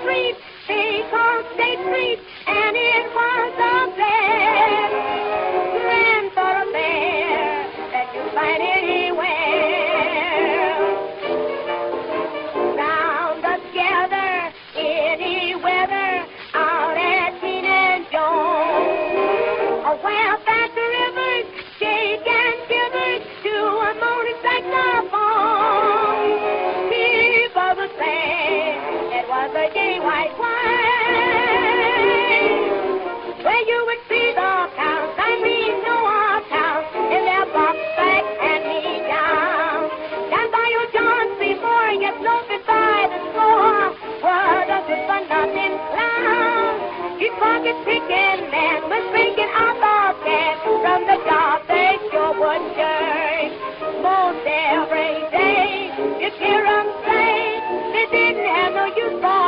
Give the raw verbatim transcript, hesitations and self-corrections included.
street they called State Street, and it was the best grand thoroughfare that you find anywhere. Round us together, any weather, out at Teen and Jones. Where past the rivers, shake and shivers to a moaning saxophone. People would say it was a gay white wine, where you would see the cows, I mean no our cows, in their box back and me down. Down by your John before you floated by the score, was a good for nothing clown. His pocket picking man was drinking out the can from the job they sure would jerk. Most every day you'd hear 'em say they didn't have no use for